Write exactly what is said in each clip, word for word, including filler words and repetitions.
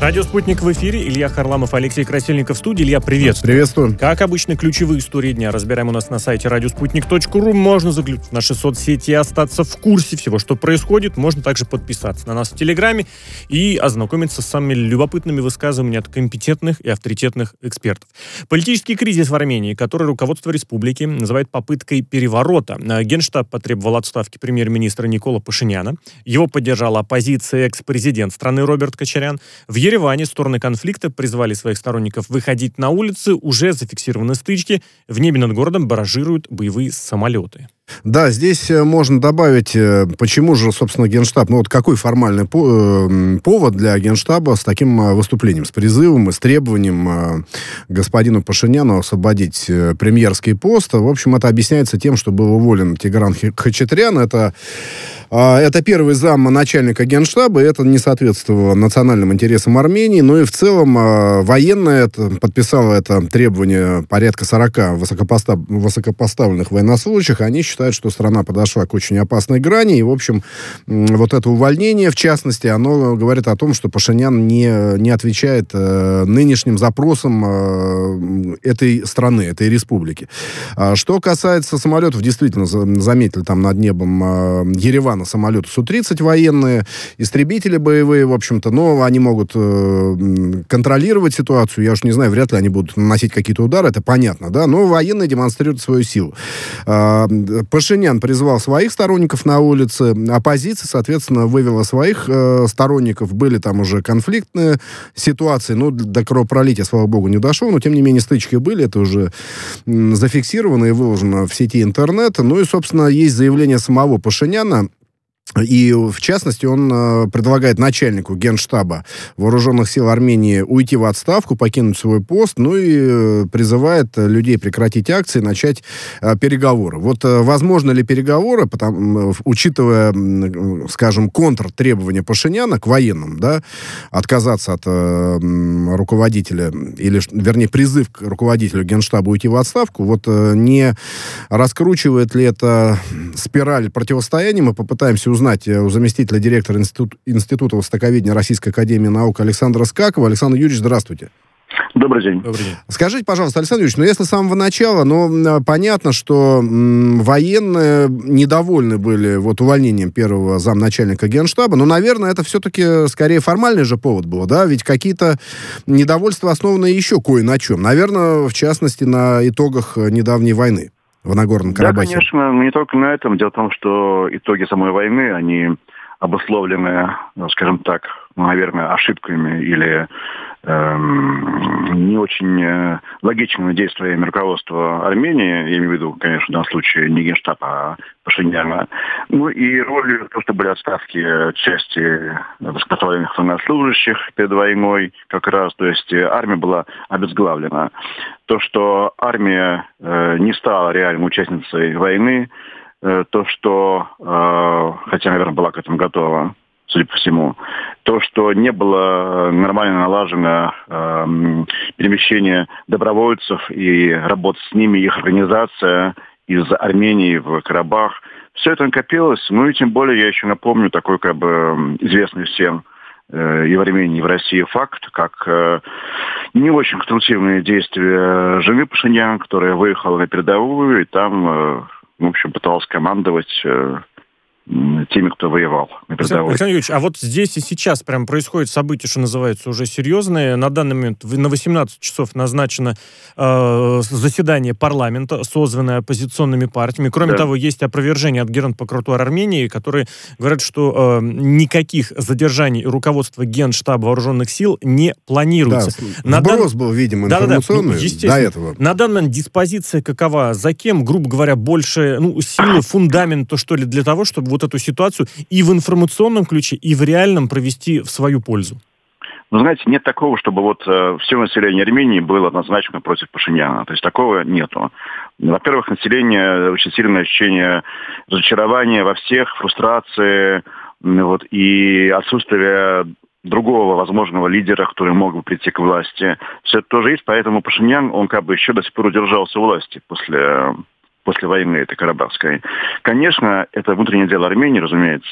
Радио «Спутник» в эфире. Илья Харламов, Алексей Красильников в студии. Илья, приветствую. Приветствую. Как обычно, ключевые истории дня разбираем у нас на сайте радиоспутник точка ру. Можно заглянуть в наши соцсети и остаться в курсе всего, что происходит. Можно также подписаться на нас в Телеграме и ознакомиться с самыми любопытными высказываниями от компетентных и авторитетных экспертов. Политический кризис в Армении, который руководство республики называет попыткой переворота. Генштаб потребовал отставки премьер-министра Никола Пашиняна. Его поддержала оппозиция, экс-президент страны Роберт Кочарян. В В Ереване стороны конфликта призвали своих сторонников выходить на улицы. Уже зафиксированы стычки. В небе над городом баражируют боевые самолеты. Да, здесь можно добавить, почему же, собственно, Генштаб, ну вот какой формальный повод для Генштаба с таким выступлением, с призывом и с требованием господину Пашиняну освободить премьерский пост. В общем, это объясняется тем, что был уволен Тигран Хачатрян. Это, это первый зам начальника Генштаба, и это не соответствовало национальным интересам Армении. Ну и в целом военное подписало это требование порядка сорока высокопостав... высокопоставленных военнослужащих. Они считают, что страна подошла к очень опасной грани, и, в общем, вот это увольнение, в частности, оно говорит о том, что Пашинян не, не отвечает э, нынешним запросам э, этой страны, этой республики. А что касается самолетов, действительно, заметили там над небом э, Еревана самолеты Су тридцать военные, истребители боевые, в общем-то, но они могут э, контролировать ситуацию, я уж не знаю, вряд ли они будут наносить какие-то удары, это понятно, да, но военные демонстрируют свою силу. Э, Пашинян призвал своих сторонников на улице, оппозиция, соответственно, вывела своих э, сторонников, были там уже конфликтные ситуации, ну, до кровопролития, слава богу, не дошло, но, тем не менее, стычки были, это уже м, зафиксировано и выложено в сети интернета, ну и, собственно, есть заявление самого Пашиняна. И, в частности, он э, предлагает начальнику Генштаба Вооруженных сил Армении уйти в отставку, покинуть свой пост, ну и э, призывает людей прекратить акции, начать э, переговоры. Вот э, возможно ли переговоры, потому, э, учитывая, э, скажем, контртребования Пашиняна к военным, да, отказаться от э, руководителя, или, вернее, призыв к руководителю Генштаба уйти в отставку, вот э, не раскручивает ли это спираль противостояния, мы попытаемся узнать у заместителя директора Институт, Института Востоковедения Российской академии наук Александра Скакова. Александр Юрьевич, здравствуйте. Добрый день. Добрый день. Скажите, пожалуйста, Александр Юрьевич, ну если с самого начала, ну, понятно, что м, военные недовольны были вот увольнением первого замначальника Генштаба, но, наверное, это все-таки скорее формальный же повод был, да? Ведь какие-то недовольства основаны еще кое на чем. Наверное, в частности, на итогах недавней войны в Нагорном Карабахе. Да, конечно, но не только на этом. Дело в том, что итоги самой войны, они обусловлены, ну, скажем так, ну, наверное, ошибками или эм, не очень э, логичными действиями руководства Армении, я имею в виду, конечно, в данном случае не Генштаб, а Пашиняна. Ну и ролью того, что были отставки части высокопоставленных военнослужащих перед войной как раз, то есть армия была обезглавлена. То, что армия э, не стала реальной участницей войны, э, то, что, э, хотя, наверное, была к этому готова, судя по всему, то, что не было нормально налажено э, перемещение добровольцев и работа с ними, их организация из Армении в Карабах, все это накопилось. Ну и тем более я еще напомню такой как бы известный всем э, и в Армении, и в России факт, как э, не очень конструктивные действия жены Пашиняна, которая выехала на передовую и там, э, в общем, пыталась командовать э, теми, кто воевал на передовой. Александр Юрьевич, а вот здесь и сейчас прям происходит событие, что называется, уже серьезное. На данный момент на восемнадцать часов назначено э, заседание парламента, созванное оппозиционными партиями. Кроме да. того, есть опровержение от Генпрокуратуры Армении, которые говорят, что э, никаких задержаний руководства Генштаба Вооруженных сил не планируется. Да, сброс дан... был, видимо, информационный. Да, да, да. Ну, до этого. На данный момент диспозиция какова? За кем, грубо говоря, больше ну, силы, фундамента, что ли, для того, чтобы вот эту ситуацию и в информационном ключе, и в реальном провести в свою пользу? Вы знаете, нет такого, чтобы вот э, все население Армении было однозначно против Пашиняна. То есть такого нету. Во-первых, население очень сильное ощущение разочарования во всех, фрустрации, вот, и отсутствие другого возможного лидера, который мог бы прийти к власти. Все это тоже есть, поэтому Пашинян, он как бы еще до сих пор удержался у власти после... после войны этой карабахской. Конечно, это внутреннее дело Армении, разумеется.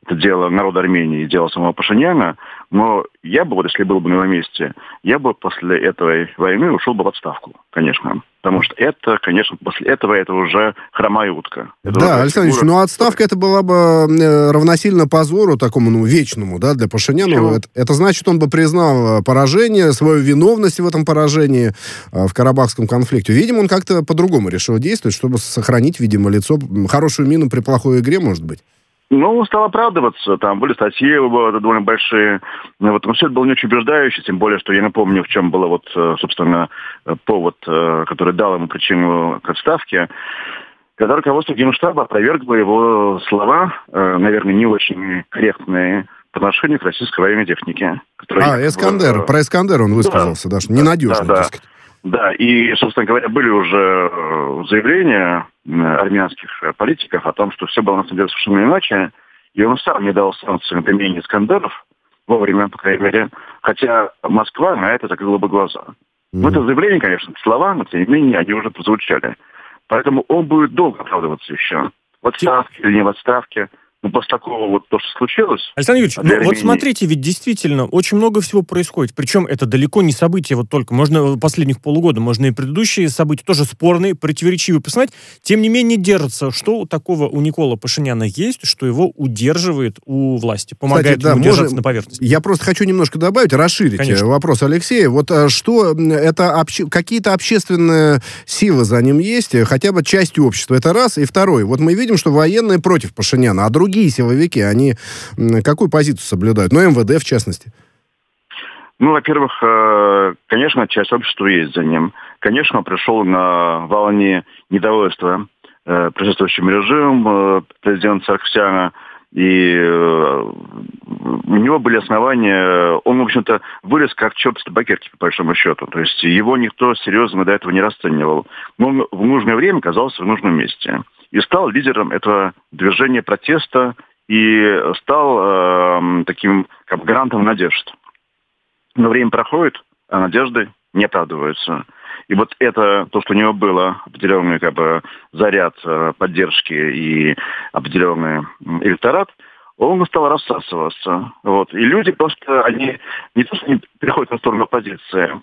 это дело народа Армении, дело самого Пашиняна, но я бы, вот если был бы на его месте, я бы после этой войны ушел бы в отставку, конечно. Потому что это, конечно, после этого это уже хромая утка. Это да, Александр Ильич, ну отставка это была бы равносильно позору такому, ну, вечному, да, для Пашиняна. Это, это значит, он бы признал поражение, свою виновность в этом поражении в Карабахском конфликте. Видимо, он как-то по-другому решил действовать, чтобы сохранить, видимо, лицо, хорошую мину при плохой игре, может быть. Ну, он стал оправдываться, там были статьи его довольно большие, вот, но все это было не очень убеждающе, тем более, что я напомню, в чем был, вот, собственно, повод, который дал ему причину к отставке, когда руководство Генштаба опровергло его слова, наверное, не очень корректные по отношению к российской военной технике. А, Эскандер, был... про Эскандер он высказался, да, да, ненадежный, да, так да. сказать. Да, и, собственно говоря, были уже заявления армянских политиков о том, что все было на самом деле совершенно иначе, и он сам не дал санкции на применение Искандеров вовремя, по крайней мере, хотя Москва на это закрыла бы глаза. Mm-hmm. Ну, это заявление, конечно, слова, но тем не менее они уже прозвучали. Поэтому он будет долго оправдываться еще. В отставке или не в отставке. Ну, после такого вот то, что случилось... Александр Юрьевич, ну Армении... вот смотрите, ведь действительно очень много всего происходит. Причем это далеко не события вот только. Можно последних полугода, можно и предыдущие события, тоже спорные, противоречивые посмотреть. Тем не менее держится. Что такого у Никола Пашиняна есть, что его удерживает у власти? Помогает Кстати, ему да, держаться может, на поверхности? Я просто хочу немножко добавить, расширить Конечно. вопрос Алексея. Вот что это обще... какие-то общественные силы за ним есть, хотя бы часть общества. Это раз. И второй. Вот мы видим, что военные против Пашиняна, а другие Другие силовики, они какую позицию соблюдают? Ну, эм вэ дэ, в частности. Ну, во-первых, конечно, часть общества есть за ним. Конечно, он пришел на волне недовольства присутствующим режимом президента Сарксяна, и у него были основания, он, в общем-то, вырос как черт с табакерки, по большому счету. То есть его никто серьезно до этого не расценивал. Но он в нужное время оказался в нужном месте. И стал лидером этого движения протеста и стал э, таким как гарантом надежд. Но время проходит, а надежды не оправдываются. И вот это, то, что у него было, определенный как бы заряд э, поддержки и определенный электорат, он стал рассасываться. Вот. И люди просто, они не то, что не переходят на сторону оппозиции,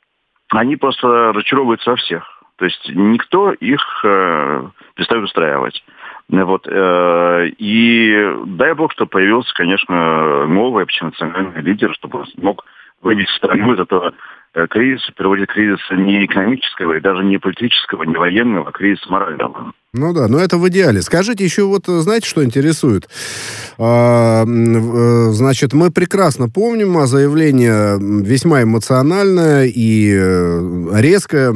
они просто разочаровываются во всех. То есть никто их э, перестает устраивать. Вот, э, и дай бог, что появился, конечно, новый общенациональный лидер, чтобы смог вывести страну из этого э, кризиса, переводить кризис не экономического, и даже не политического, не военного, а кризиса морального. Ну да, но это в идеале. Скажите еще, вот знаете, что интересует? А, значит, мы прекрасно помним заявление весьма эмоциональное и резкое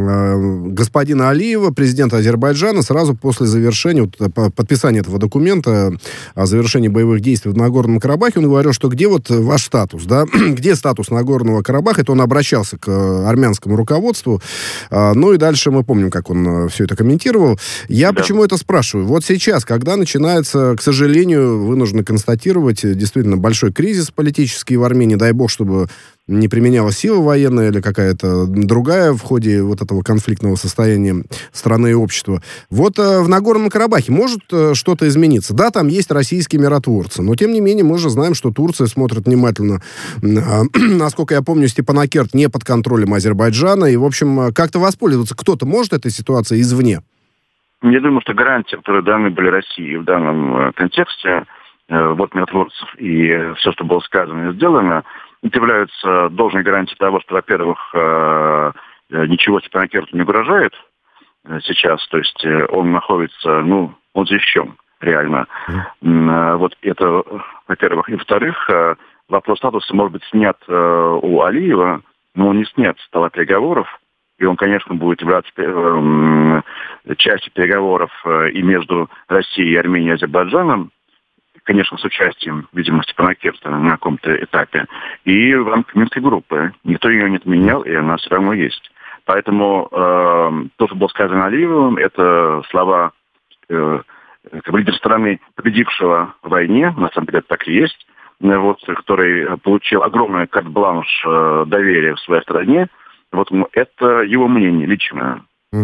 господина Алиева, президента Азербайджана, сразу после завершения, вот, подписания этого документа о завершении боевых действий в Нагорном Карабахе. Он говорил, что где вот ваш статус, да? Где статус Нагорного Карабаха? Это он обращался к армянскому руководству. Ну и дальше мы помним, как он все это комментировал. Я да. почему это спрашиваю? Вот сейчас, когда начинается, к сожалению, вынуждены констатировать действительно большой кризис политический в Армении, дай бог, чтобы не применялась сила военная или какая-то другая в ходе вот этого конфликтного состояния страны и общества. Вот э, в Нагорном Карабахе может э, что-то измениться? Да, там есть российские миротворцы, но тем не менее мы же знаем, что Турция смотрит внимательно. Э, насколько я помню, Степанакерт не под контролем Азербайджана, и, в общем, как-то воспользоваться кто-то может этой ситуацией извне? Я думаю, что гарантии, которые даны были России в данном контексте, э, вот миротворцев и все, что было сказано и сделано, это являются должной гарантией того, что, во-первых, э, ничего Степанакерту не угрожает э, сейчас, то есть э, он находится, ну, он защищен реально. Mm. Э, вот это, во-первых. И, во-вторых, э, вопрос статуса может быть снят э, у Алиева, но он не снят с стола переговоров, и он, конечно, будет являться э, частью переговоров э, и между Россией, Арменией и Азербайджаном, конечно, с участием, видимо, Степанакерта на каком-то этапе, и в рамках Минской группы. Никто ее не отменял, и она все равно есть. Поэтому э, то, что было сказано Алиевым, это слова э, как бы лидера страны, победившего в войне, на самом деле это так и есть, вот, который получил огромное карт-бланш э, доверия в своей стране. Вот это его мнение личное. Угу.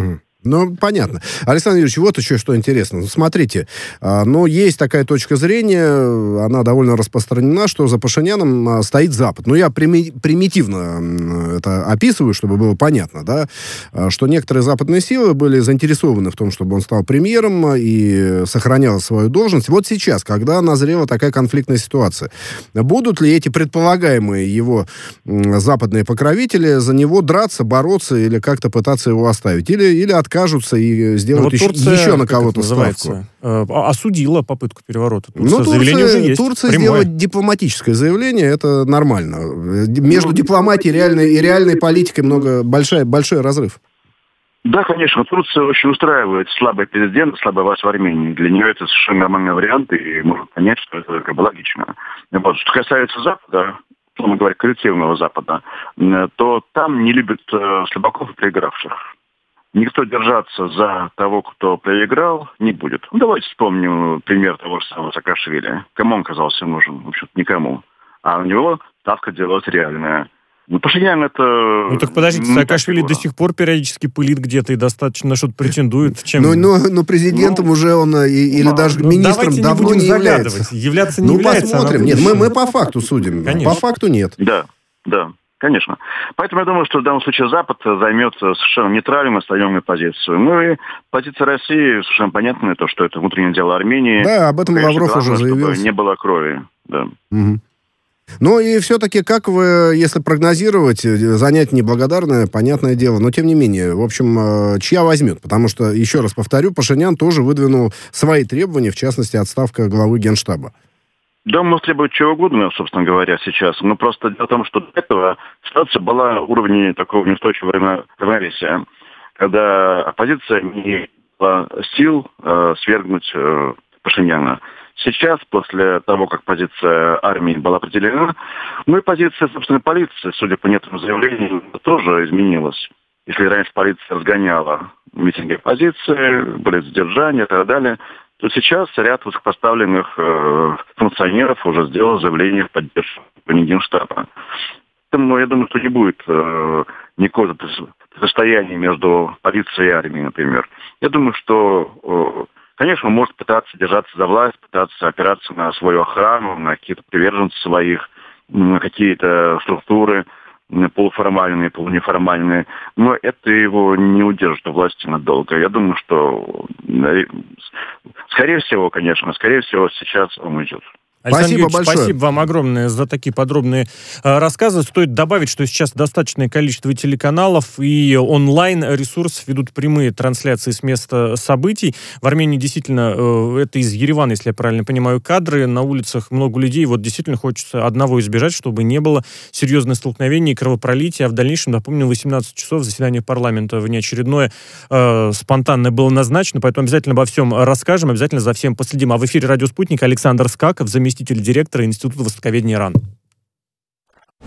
Ну, понятно. Александр Юрьевич, вот еще что интересно. Смотрите, ну, есть такая точка зрения, она довольно распространена, что за Пашиняном стоит Запад. Ну, я прими- примитивно это описываю, чтобы было понятно, да, что некоторые западные силы были заинтересованы в том, чтобы он стал премьером и сохранял свою должность. Вот сейчас, когда назрела такая конфликтная ситуация, будут ли эти предполагаемые его западные покровители за него драться, бороться или как-то пытаться его оставить? Или, или откажутся и сделают вот еще, Турция, еще на кого-то ставку. Осудила попытку переворота. Турция, ну, Турция, заявление уже есть. Турция сделать дипломатическое заявление, это нормально. Между ну, дипломатией и реальной, и реальной политикой много, большой, большой разрыв. Да, конечно, Турция очень устраивает слабый президент, слабая власть в Армении. Для нее это совершенно нормальный вариант, и можно понять, что это как бы логично. Вот. Что касается Запада, мы говорим, коллективного Запада, то там не любят слабаков и проигравших. Никто держаться за того, кто проиграл, не будет. Ну, давайте вспомним пример того же самого Саакашвили. Кому он казался нужен? В общем-то, никому. А у него ставка делалась реальная. Ну, Пашинян это... Ну, так подождите, Саакашвили до сих пор периодически пылит где-то и достаточно на что-то претендует. Чем... Ну, но, но президентом ну, уже он, и, или ну, даже ну, министром давно не, не является. Являться не ну, является. Ну, посмотрим. Нет, мы, мы по факту судим. Конечно. По факту нет. Да, да. Конечно. Поэтому я думаю, что в данном случае Запад займет совершенно нейтральную, остальную позицию. Ну и позиция России совершенно понятна, то, что это внутреннее дело Армении. Да, об этом Конечно, Лавров главное, уже заявил. Чтобы не было крови. Да. Угу. Ну и все-таки, как вы, если прогнозировать, занятие неблагодарное, понятное дело, но тем не менее, в общем, чья возьмет? Потому что, еще раз повторю, Пашинян тоже выдвинул свои требования, в частности, отставка главы Генштаба. Да, он может требовать чего угодно, собственно говоря, сейчас. Но просто дело в том, что до этого ситуация была в уровне такого неустойчивого равновесия, когда оппозиция не имела сил э, свергнуть э, Пашиняна. Сейчас, после того, как позиция армии была определена, ну и позиция, собственно, полиции, судя по некоторым заявлениям, тоже изменилась. Если раньше полиция разгоняла митинги оппозиции, были задержания и так далее, то сейчас ряд высокопоставленных э, функционеров уже сделал заявление в поддержку Генштаба. Поэтому я думаю, что не будет э, никакого противостояния между полицией и армией, например. Я думаю, что, э, конечно, он может пытаться держаться за власть, пытаться опираться на свою охрану, на какие-то приверженцы своих, на какие-то структуры полуформальные, полунеформальные, но это его не удержит в власти надолго. Я думаю, что, скорее всего, конечно, скорее всего, сейчас он уйдет. Александр спасибо Юрьевич, большое. Спасибо вам огромное за такие подробные э, рассказы. Стоит добавить, что сейчас достаточное количество телеканалов и онлайн-ресурсов ведут прямые трансляции с места событий. В Армении действительно, э, это из Еревана, если я правильно понимаю, кадры. На улицах много людей. Вот действительно хочется одного избежать, чтобы не было серьезных столкновений и кровопролития. А в дальнейшем, напомню, восемнадцать часов заседание парламента внеочередное э, спонтанное было назначено. Поэтому обязательно обо всем расскажем, обязательно за всем последим. А в эфире «Радио Спутник» Александр Скаков, заместитель директора Института востоковедения РАН.